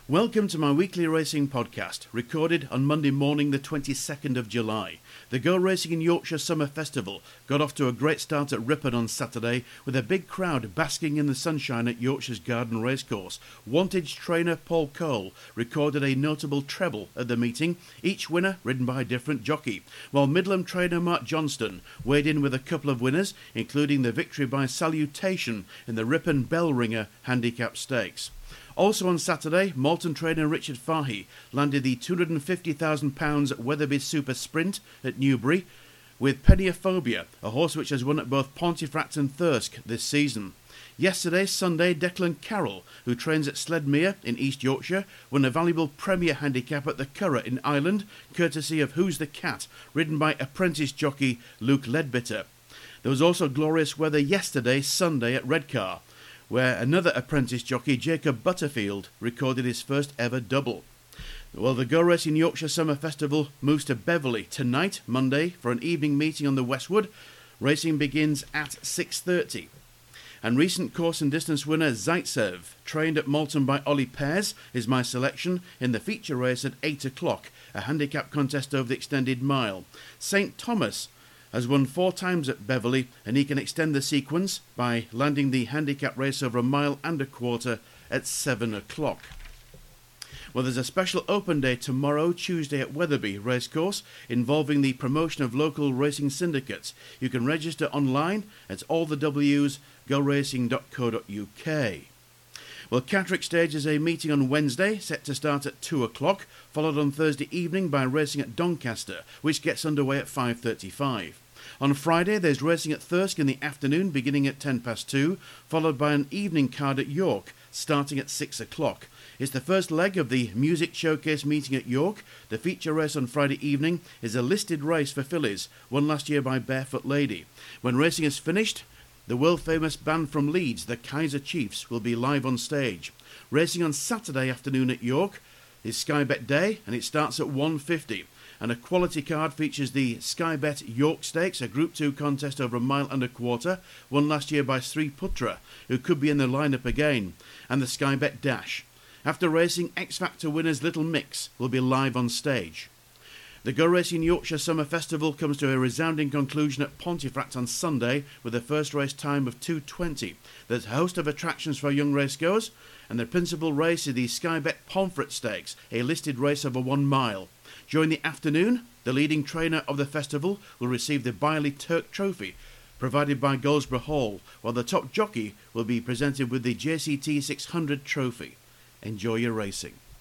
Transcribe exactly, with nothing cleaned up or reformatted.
Welcome to my weekly racing podcast, recorded on Monday morning the twenty-second of July. The Go Racing in Yorkshire Summer Festival got off to a great start at Ripon on Saturday with a big crowd basking in the sunshine at Yorkshire's Garden Racecourse. Wantage trainer Paul Cole recorded a notable treble at the meeting, each winner ridden by a different jockey, while Midland trainer Mark Johnston weighed in with a couple of winners, including the victory by Salutation in the Ripon Bellringer Handicap Stakes. Also on Saturday, Malton trainer Richard Fahey landed the two hundred fifty thousand pounds Weatherby Super Sprint at Newbury with Peniophobia, a horse which has won at both Pontefract and Thirsk this season. Yesterday, Sunday, Declan Carroll, who trains at Sledmere in East Yorkshire, won a valuable Premier handicap at the Curragh in Ireland, courtesy of Who's the Cat, ridden by apprentice jockey Luke Ledbetter. There was also glorious weather yesterday, Sunday, at Redcar, where another apprentice jockey, Jacob Butterfield, recorded his first ever double. Well, the Go Racing Yorkshire Summer Festival moves to Beverley tonight, Monday, for an evening meeting on the Westwood. Racing begins at six thirty. And recent course and distance winner Zaitsev, trained at Malton by Ollie Pears, is my selection in the feature race at eight o'clock, a handicap contest over the extended mile. Saint Thomas has won four times at Beverley, and he can extend the sequence by landing the handicap race over a mile and a quarter at seven o'clock. Well, there's a special open day tomorrow, Tuesday, at Weatherby Racecourse, involving the promotion of local racing syndicates. You can register online at all the w's go racing dot co dot uk. Well, Catterick stages a meeting on Wednesday, set to start at two o'clock, followed on Thursday evening by racing at Doncaster, which gets underway at five thirty-five. On Friday, there's racing at Thirsk in the afternoon, beginning at ten past two, followed by an evening card at York, starting at six o'clock. It's the first leg of the Music Showcase meeting at York. The feature race on Friday evening is a listed race for fillies, won last year by Barefoot Lady. When racing is finished, the world-famous band from Leeds, the Kaiser Chiefs, will be live on stage. Racing on Saturday afternoon at York is Sky Bet Day, and it starts at one fifty. And a quality card features the Sky Bet York Stakes, a Group two contest over a mile and a quarter, won last year by Sri Putra, who could be in the lineup again, and the Sky Bet Dash. After racing, X Factor winners Little Mix will be live on stage. The Go Racing Yorkshire Summer Festival comes to a resounding conclusion at Pontefract on Sunday with a first race time of two twenty. There's a host of attractions for young racegoers, and the principal race is the Sky Bet Pomfret Stakes, a listed race over one mile. During the afternoon, the leading trainer of the festival will receive the Biley Turk Trophy, provided by Goldsborough Hall, while the top jockey will be presented with the J C T six hundred trophy. Enjoy your racing.